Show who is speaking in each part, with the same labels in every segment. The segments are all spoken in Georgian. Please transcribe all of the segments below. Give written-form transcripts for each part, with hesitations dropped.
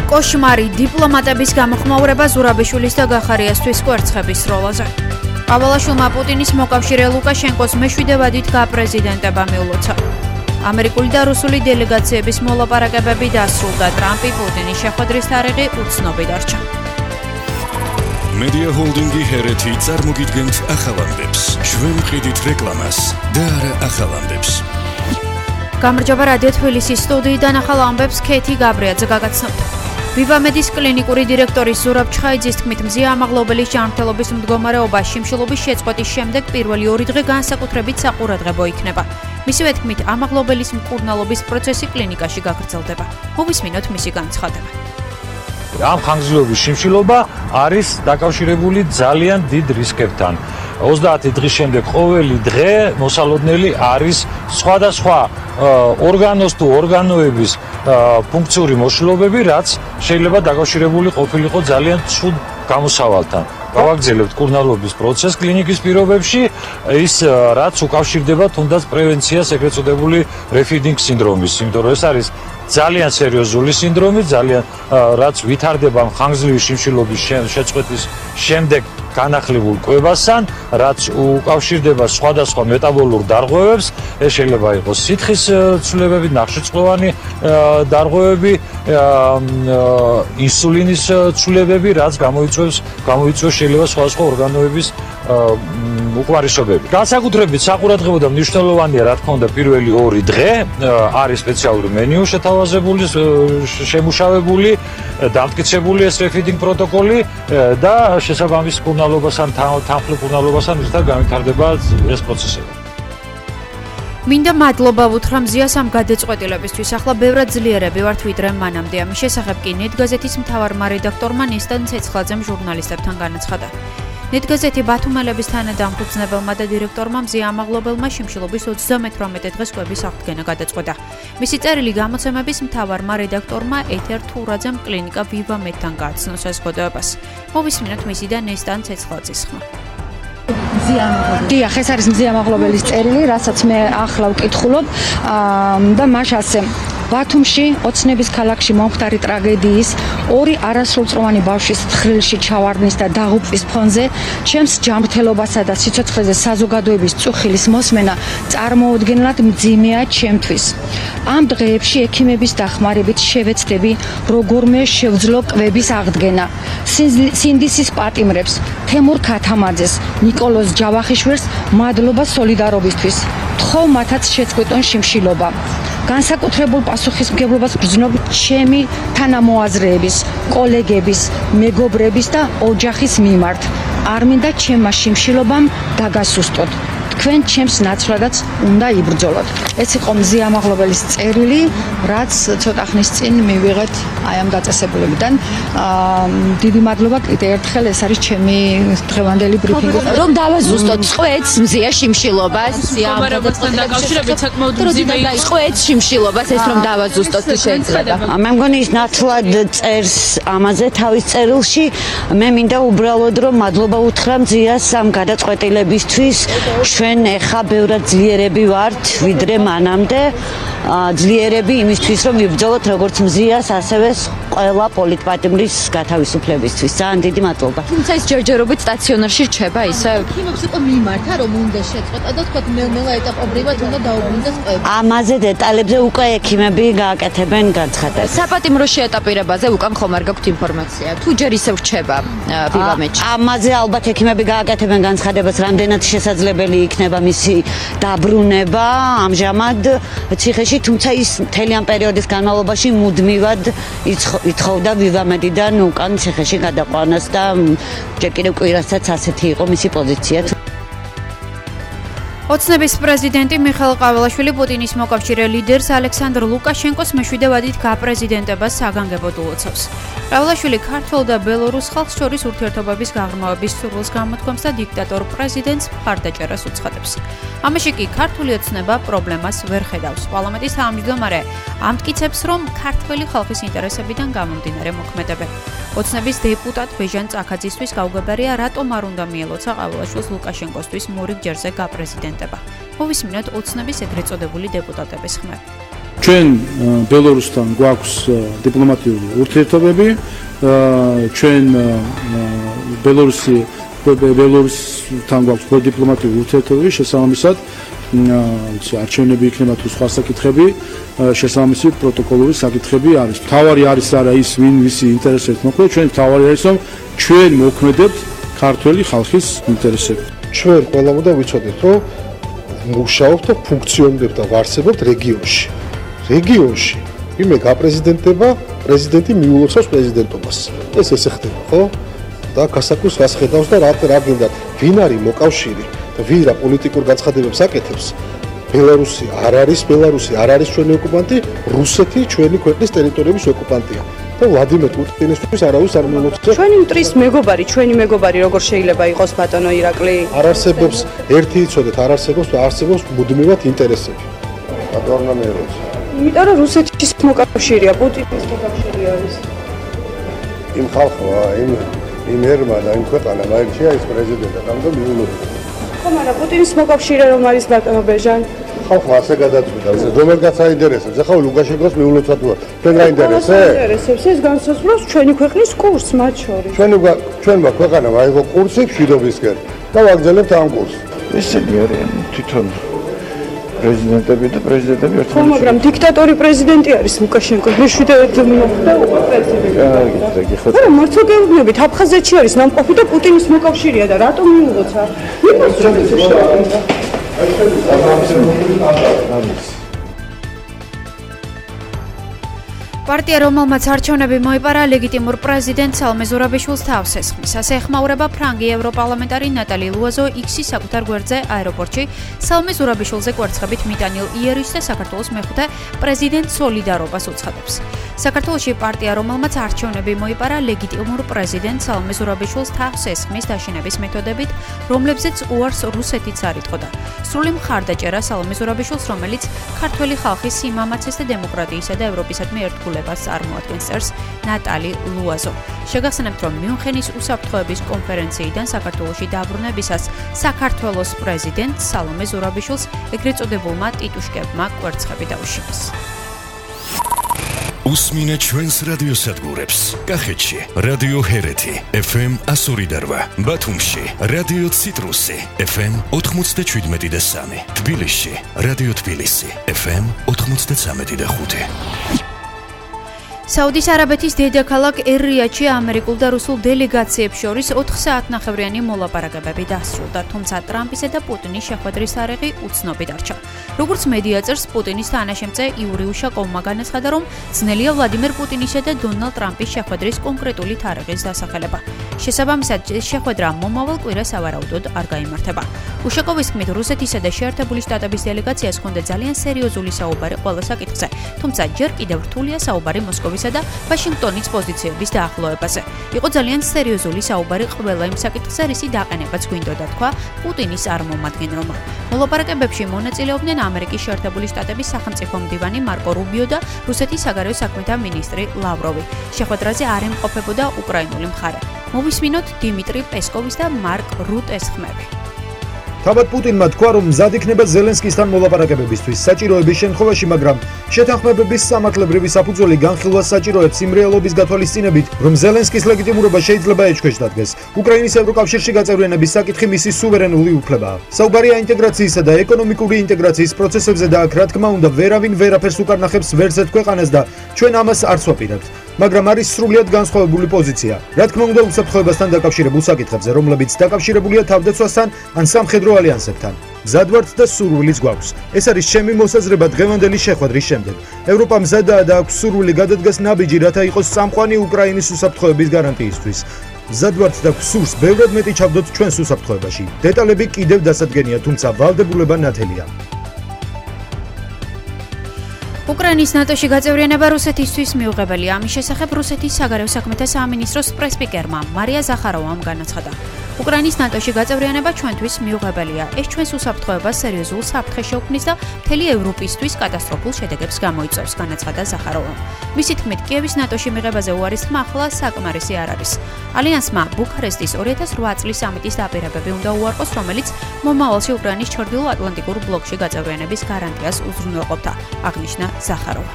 Speaker 1: კოშმარი დიპლომატების გამოხმაურება ზურაბიშვილის და გახარიასთვის კვერცხების სროლაზე. ავალაშვილმა პუტინის მოკავშირე ლუკაშენკოს მეშვიდე ვადით გაპრეზიდენტება მიულოცა. ამერიკული და რუსული დელეგაციების მოლაპარაკებები დასრულდა. ტრამპი პუტინის შეხვედრის თარიღი უცნობი დარჩა.
Speaker 2: Media Holding-ი ჰერეთი წარმოგიდგენთ ახალამდებს. ჩვენ მყიდით რეკლამას და არა ახალამდებს.
Speaker 1: გამარჯობა რადიო თბილისის სტუდიიდან ახალ ამბებს ქეთი გაბრიაძე გაგაცნობთ. ვივამედის კლინიკური დირექტორის ზურაბ ჩხაიძის თქმით, მზია ამაღლობელის ჯანმრთელობის მდგომარეობა შიმშილობის შეწყვეტის შემდეგ პირველი 2 დღე განსაკუთრებით საყურადღებო იქნება. მისივე თქმით, ამაღლობელის მკურნალობის პროცესი კლინიკაში გაგრძელდება. მოვისმინოთ მისი განცხადება.
Speaker 3: ამ ხანგრძლივობის შიმშილობა არის დაკავშირებული ძალიან დიდ რისკებთან. 30 დღის შემდეგ ყოველი დღე მოსალოდნელი არის სხვადასხვა ორგანოს თუ ორგანოების ფუნქციური მოშლობები, რაც შეიძლება დაკავშირებული ყოფილიყო ძალიან ცუდ გამოსავალთან. გავაგრძელებთ მკურნალობის პროცესს კლინიკის პირობებში, ის რაც უკავშირდება თუნდაც პრევენციას, ეგრეთ წოდებული refeeding სინდრომის, იმიტომ რომ ეს არის ძალიან სერიოზული სინდრომი, რაც ვითარდება ხანგრძლივი შიმშილობის შეწყვეტის შემდეგ განახლებულ კვებასთან, რაც უკავშირდება სხვადასხვა მეტაბოლურ დარღვევებს, ეს შეიძლება იყოს სითხის ცვლილებები, ნახშირწყლოვანი დარღვევები, ინსულინის ცვლილებები, რაც გამოიწვევს შეიძლება სხვადასხვა ორგანოების უკმარისობები. განსაკუთრებით საყურადღებო და მნიშვნელოვანია, რა თქმა უნდა, პირველი 2 დღე არის სპეციალური მენიუ შეთავაზებული, შემუშავებული, დამტკიცებული ეს refeeding პროტოკოლი და შესაბამის მკურნალობასთან, თანხმდეტ მკურნალობასთან ერთად განვითარდება ეს პროცესები.
Speaker 1: მინდა მადლობა ვუთხრა მზიას ამ გადაწყვეტილებისთვის. ახლა ბევრად ძლიერები ვართ ვიდრე მანამდე. ამის შესახებ კი ნეტგაზეთის მთავარმა რედაქტორმა ნესტან ცეცხლაძემ ჟურნალისტებთან განაცხადა. ნეტგაზეთი ბათუმელების თანადამფუძნებელმა და დირექტორმა მზია ამაღლობელმა შიმშილობის 38 დღეს კვების აღდგენა გადაწყვეტა. მისი წერილი გამოცემების მთავარმა რედაქტორმა ეთერ თურაძემ კლინიკა ვივამედთან გააცნო საზოგადოებას. მოვისმინოთ მისი და ნესტან ცეცხლაძის ხმა.
Speaker 4: დიახ, ეს არის მზია ამაღლობელის წერილი, რასაც მე ახლა ვკითხულობ და მას ასე ბათუმში ოცნების ქალაქში მომხდარი ტრაგედიის 2 არასრულწლოვანი ბავშვის თხრილში ჩავარდნის და დაღუპვის ფონზე ჩემს ჯანმრთელობასა და სიცოცხლეზე საზოგადოების წუხილის მოსმენა წარმოუდგენლად მძიმეა ჩემთვის. ამ დღეებში ექიმების დახმარებით შევეცდები როგორმე შევძლო კვების აღდგენა. სინდისის პატიმრებს, თემურ ქათამაძეს, ნიკოლოზ ჯავახიშვილს მადლობა სოლიდარობისთვის. თხოვ მათაც შეწყვეტონ შიმშილობა. განსაკუთრებულ პასუხისმგებლობას ვგრძნობ ჩემი თანამოაზრეების, კოლეგების, მეგობრების და ოჯახის მიმართ. არ მინდა ჩემმა შიმშილობამ დაგასუსტოთ. თქვენ ჩემს ნაცვლადაც უნდა იბრძოლოთ. ეს იყო მზია ამაღლობელის წერილი, რაც ცოტა ხნის წინ მივიღეთ აი ამ დაწესებულებიდან. დიდი მადლობა კიდევ ერთხელ, ეს არის ჩემი დღევანდელი ბრიფინგი.
Speaker 5: რომ დავაზუსტოთ წყვეტს მზია შიმშილობას,
Speaker 6: მდგომარეობასთან დაკავშირებით საკმაოდ მძიმე
Speaker 5: წყვეტს შიმშილობას, ეს რომ დავაზუსტოთ შეიძლება.
Speaker 7: მე მგონი ის ნათლად წერს ამაზე თავის წერილში. მე მინდა უბრალოდ რომ მადლობა უთხრა მზიას ამ გადაწყვეტილებისთვის. ჩვენ ეხა ბევრად ძლიერები ვართ ვიდრე მანამდე. ძლიერები იმისთვის რომ ვიბრძოლოთ როგორც მზიას, ასევე ყველა პოლიტპატიმრის გათავისუფლებისთვის. ძალიან დიდი მადლობა.
Speaker 5: თუმცა ეს ჯერჯერობით სტაციონარში რჩება ისე.
Speaker 6: ექიმებს იყო მიმართა, რომ უნდა შეწყვეტა და თქვა ნელ-ნელა ეტაპობრივად უნდა დაუბრუნდეს კვება.
Speaker 7: ამაზე დეტალებზე უკვე ექიმები გააკეთებენ განცხადებას.
Speaker 5: საპატიმრო შეეტაპირებაზე უკან ხომ არ გაქვთ ინფორმაცია? თუ ჯერ ისე რჩება ვივამედში.
Speaker 7: ამაზე ალბათ ექიმები გააკეთებენ განცხადებას, რამდენად შესაძლებელი იქნება მისი დაბრუნება ამჟამად ციხეში, თუმცა ის მთელი ამ პერიოდის განმავლობაში მუდმივად ითხოვდა ვივამედიდან უკან ციხეში გადაყვანას და ჯერ კიდევ კვირასაც ასეთი იყო მისი პოზიცია.
Speaker 1: ოცნების პრეზიდენტი მიხაილ ყაველაშვილი პუტინის მოკავშირე ლიდერს ალექსანდრ ლუკაშენკოს მეშვიდე ვადით გაპრეზიდენტებას საგანგებოდ ულოცავს. ყაველაშვილი ქართველ და ბელორუს ხალხს შორის ურთიერთობების გაღრმავების სურვილს გამოთქვამს და დიქტატორ პრეზიდენტს მხარდაჭერას უცხადებს. ამაში კი ქართული ოცნება პრობლემას ვერ ხედავს. პარლამენტის თავმჯდომარე ამტკიცებს, რომ ქართველი ხალხის ინტერესებიდან გამომდინარე მოქმედებენ. ოცნების დეპუტატ ბეჟან წახაძისთვის გაუგებარია, რატომ არ უნდა მიელოცა ყაველაშვილს ლუკაშენკოსთვის მორიგ ჯერზე გაპრეზიდენტება. მოვისმინოთ ოცნების ეგრეთ წოდებული დეპუტატების ხმები.
Speaker 8: ჩვენ ბელორუსთან გვაქვს დიპლომატიური ურთიერთობები, ჩვენ ბელორუსთან გვაქვს დიპლომატიური ურთიერთობები, შესაბამისად არჩევნები იქნება თუ სხვა საკითხები, შესაბამისი პროტოკოლური საკითხები არის. მთავარი არის არა ის, ვინ ვისი ინტერესებით მოქმედებს, ჩვენ მთავარი არის, რომ ჩვენ მოქმედებთ ქართველი ხალხის ინტერესებით.
Speaker 9: ჩვენ ყველამ უნდა ვიცოდეთ, რომ მუშაობთ და ფუნქციონირებთ და ვარსებობთ რეგიონში. რეგიონში ვინმე გაპრეზიდენტდება, პრეზიდენტი მიულოცავს პრეზიდენტობას. ეს ხდება, ხო? და გასაკვირს რას ხედავს და რა გინდათ, ვინ არის მოკავშირე და ვინ რა პოლიტიკურ განცხადებებს აკეთებს. ბელარუსი არ არის ჩვენი ოკუპანტი, რუსეთი ჩვენი ქვეყნის ტერიტორიების ოკუპანტია. და ვლადიმერ პუტინისთვის არავის არ მიულოცავს.
Speaker 10: ჩვენი მტრის მეგობარი, ჩვენი მეგობარი როგორ შეიძლება იყოს ბატონო ირაკლი?
Speaker 9: არ არსებობს ერთი იცოდეთ, არ არსებობს მუდმივად ინტერესები. ბატონო მეროც.
Speaker 10: იმიტომ რომ რუსეთის მოკავშირეა, პუტინის მოკავშირე არის.
Speaker 9: იმ ხალხმა, იმ ერმა და იმ ქვეყანა მაინცია ის პრეზიდენტი და მიულოცავს.
Speaker 10: ხო, მაგრამ პუტინის მოკავშირე რომ არის ბატონო ბეჟან.
Speaker 9: ხალხმა ასე გადაწყვიტა, რომელ გააინტერესებს? ახლა ლუკაშენკოს მიულოცვა თუ არა? ჩვენ გაინტერესებს?
Speaker 10: აინტერესებს ეს განსაზღვრავს ჩვენი ქვეყნის კურსს მათ შორის.
Speaker 9: ჩვენმა ქვეყანამ აიღო კურსი მშვიდობისკენ და ვაგრძელებთ ამ კურსს.
Speaker 11: ესენი არიან თვითონ პრეზიდენტები და პრეზიდენტები ერთმანეთს.
Speaker 10: ხო, მაგრამ დიქტატორი პრეზიდენტი არის ლუკაშენკო. მეშვიდე მოხდა უკვე პრეზიდენტი. ხო, მართლა გეუბნებით, აფხაზეთში არის ნამყოფი და პუტინის მოკავშირეა და რატომ მიულოცა?
Speaker 1: პარტია, რომელმაც არჩევნები მოიპარა, ლეგიტიმურ პრეზიდენტ სალომე ზურაბიშვილს თავს ესხმის. ასე ეხმაურება ფრანგი ევროპარლამენტარი ნატალი ლუაზო X-ის საკუთარ გვერდზე აეროპორტში სალომე ზურაბიშვილზე კვერცხებით მიტანილ იერიშს და საქართველოს მეხუთე პრეზიდენტ სოლიდარობას უცხადებს. საქართველოში პარტია, რომელმაც არჩევნები მოიპარა, ლეგიტიმურ პრეზიდენტ სალომე ზურაბიშვილს თავს ესხმის დაშინების მეთოდებით, რომლებზეც უარს რუსეთიც არ იტყოდა. სრული მხარდაჭერა სალომე ზურაბიშვილს, რომელიც ქართველი ხალხის სიმამაცეს და დემოკრატიისა და ევროპისადმი ერთგულებას წარმოადგენს, წერს ნატალი ლუაზო. შეგახსენებთ, რომ მიუნხენის უსაფრთხოების კონფერენციიდან საქართველოში დაბრუნებისას საქართველოს პრეზიდენტ სალომე ზურაბიშვილს ეგრეთ წოდებულმა ტიტუშკებმა კვერცხები დაუშინეს.
Speaker 2: უსმინეთ ჩვენს რადიოსადგურებს. კახეთში რადიო ჰერეთი FM 102.8, ბათუმში რადიო ციტრუსი FM 97.3, თბილისში რადიო თბილისი FM 93.5.
Speaker 1: საუდის არაბეთის დედაქალაქ ერ-რიადში ამერიკულ და რუსულ დელეგაციებს შორის 4 საათნახევრიანი მოლაპარაკებები დასრულდა, თუმცა ტრამპისა და პუტინის შეხვედრის თარიღი უცნობი დარჩა. როგორც მედია წერს, პუტინის თანაშემწე იური უშაკოვმა განაცხადა, რომ ძნელია ვლადიმერ პუტინისა და დონალდ ტრამპის შეხვედრის კონკრეტული თარიღის დასახელება. შესაბამისად, შეხვედრა მომავალ კვირას ავარაუდოდ არ გაიმართება. უშაკოვის თქმით, რუსეთისა და შეერთებული შტატების დელეგაციას ჰქონდა ძალიან სერიოზული საუბარი ყველა საკითხზე, თუმცა ჯერ კიდევ რთულია საუბარი მოსკოვის და ვაშინგტონის პოზიციების დაახლოებაზე. იყო ძალიან სერიოზული საუბარი ყველა იმ საკითხზე, რისი დაყენებაც გვინდოდა, თქვა პუტინის წარმომადგენელმა. მოლაპარაკებებში მონაწილეობდნენ ამერიკის შეერთებული შტატების სახელმწიფო მდივანი მარკო რუბიო და რუსეთის საგარეო საქმეთა მინისტრი ლავროვი. შეხვედრაზე არ ემყოფებოდა უკრაინული მხარე. მოვისმინოთ დიმიტრი პესკოვის და მარკ რუტეს ხმები.
Speaker 12: თავად პუტინმა თქვა, რომ მზად იქნება ზელენსკისთან მოლაპარაკებებისთვის საჭიროების შემთხვევაში, მაგრამ შეთანხმებების სამართლებრივი საფუძველი განხილვას საჭიროებს იმ რეალობის გათვალისწინებით, რომ ზელენსკის ლეგიტიმურობა შეიძლება ეჭქვეშ დადგეს. უკრაინის ევროკავშირში გაწევრიანების საკითხი მისი სუვერენული უფლებაა. საუბარია ინტეგრაციისა და ეკონომიკური ინტეგრაციის პროცესებზე და აქ, რა თქმა უნდა, ვერავინ ვერაფერს უკარ ნახებს ვერც ერთ ქვეყანას და ჩვენ ამას არც ვაპირებთ. მაგრამ არის სრულიად განსხვავებული პოზიცია. რა თქმა უნდა, უსაფრთხოებასთან დაკავშირებულ საკითხებზე, რომლებიც დაკავშირებულია თავდაცვასთან ან სამხედრო ალიანსებთან. მზად ვართ და სურვილიც გვაქვს. ეს არის ჩემი მოსაზრება დღევანდელი შეხვედრის შემდეგ. ევროპა მზადაა და აქვს სურვილი გადადგას ნაბიჯი, რათა იყოს წამყვანი უკრაინის უსაფრთხოების გარანტიისთვის. მზად ვართ და გვსურს ბევრად მეტი ჩავდოთ ჩვენს უსაფრთხოებაში. დეტალები კიდევ დასადგენია, თუმცა ვალდებულება ნათელია.
Speaker 1: უკრაინის ნატოში გაწევრიანება რუსეთისთვის მიუღებელია. ამის შესახებ რუსეთის საგარეო საქმეთა სამინისტროს პრესპიკერმა მარია ზახაროვამ განაცხადა. უკრაინის ნატოში გაწევრიანება ჩვენთვის მიუღებელია. ეს ჩვენს უსაფრთხოებას სერიოზულ საფრთხეს შეუქმნის და მთელი ევროპისთვის კატასტროფულ შედეგებს გამოიწვევს, განაცხადა ზახაროვამ. მისი თქმით, კიევის ნატოში მიღებაზე უარის თქმა ახლა საკმარისი არ არის. ალიანსმა ბუქარესტის 2008 წლის სამიტის დაპირებები უნდა უარყოს, რომელიც მომავალში უკრაინის ჩრდილო-ატლანტიკურ ბლოკში გაწევრიანების გარანტიას უზრუნველყოფდა, აღნიშნა ზახაროვა.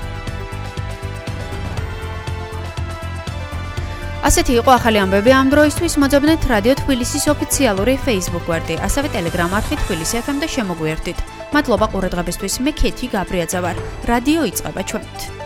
Speaker 1: ასეთი იყო ახალი ამბები ამ დროისთვის. მოძებნეთ რადიო თბილისის ოფიციალური Facebook გვერდი, ასევე Telegram არხი თბილისი FM და შემოგვიერთდით. მადლობა ყურადღებისთვის. მე ქეთი გაბრიაძე ვარ. რადიო იწყება ჩვენით.